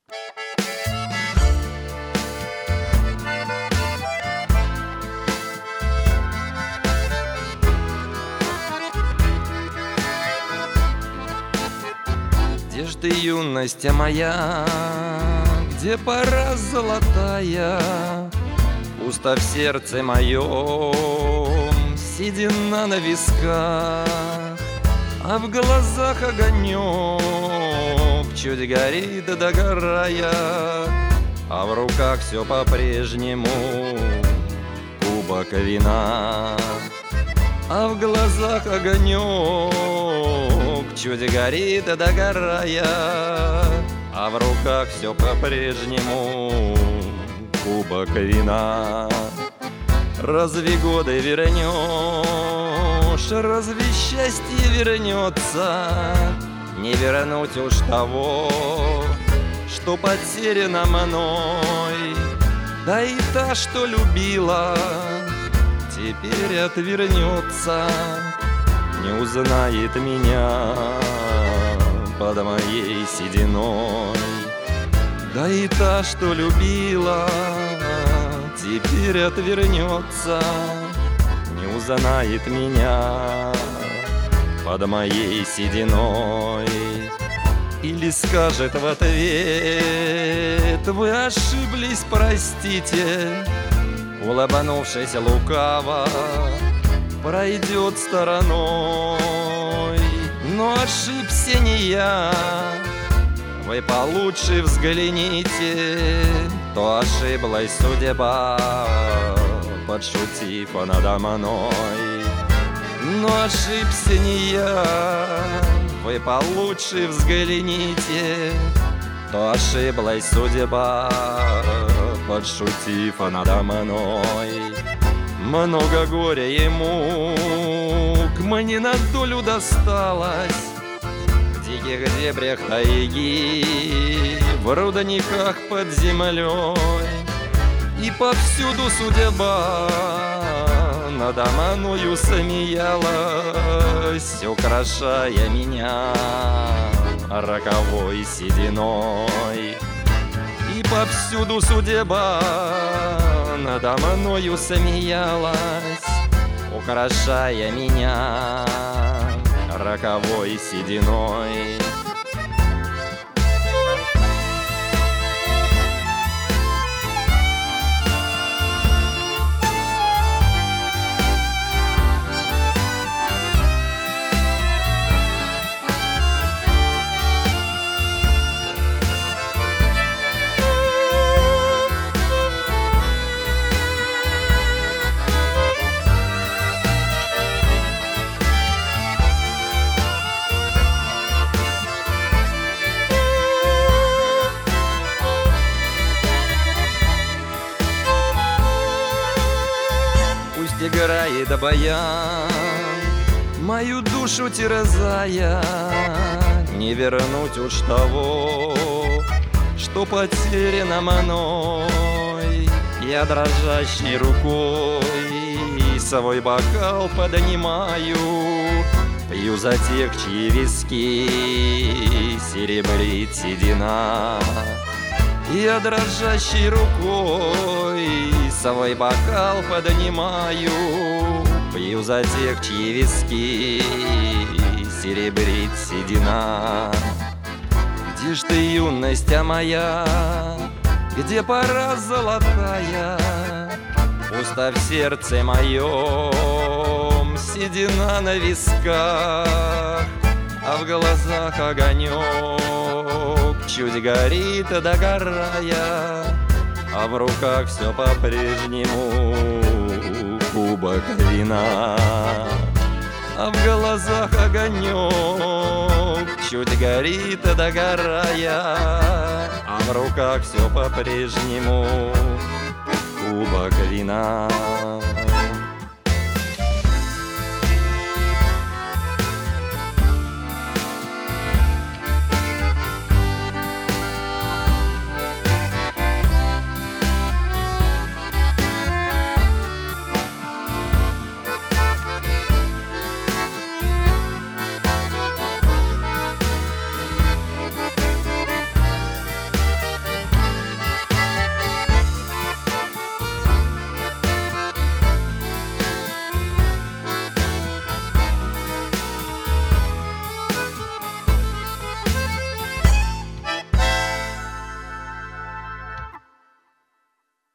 Где ж ты, юность моя, где пора золотая? Пусто в сердце моем, седина на висках, а в глазах огонек чуть горит, догорая, а в руках все по-прежнему кубок вина. А в глазах огонек чуть горит, догорая, а в руках все по-прежнему кубок вина. Разве годы вернешь, разве счастье вернется? Не вернуть уж того, что потеряно мной. Да и та, что любила, теперь отвернется, не узнает меня под моей сединой. Да и та, что любила, теперь отвернется, не узнает меня под моей сединой. Или скажет в ответ: вы ошиблись, простите, улыбнувшись лукаво, пройдет стороной. Но ошибся не я, вы получше взгляните, то ошиблась судьба, подшутив надо мной. Но ошибся не я, вы получше взгляните, то ошиблась судьба, подшутив надо мной. Много горя ему к мне на долю досталось, в диких дебрях тайги, в рудниках под землей. И повсюду судьба надо мною смеялась, украшая меня роковой сединой. И повсюду судьба надо мною смеялась, украшая меня роковой сединой. Играет баян, мою душу терзая, не вернуть уж того, что потеряно мной. Я дрожащей рукой свой бокал поднимаю, пью за тех, чьи виски серебрит седина. Я дрожащей рукой свой бокал поднимаю, пью за тех, чьи виски серебрит седина. Где ж ты, юность моя, где пора золотая? Пусто в сердце моем, седина на висках, а в глазах огонек чуть горит, догорая, а в руках все по-прежнему кубок вина. А в глазах огонек чуть горит, догорая, а в руках все по-прежнему кубок вина.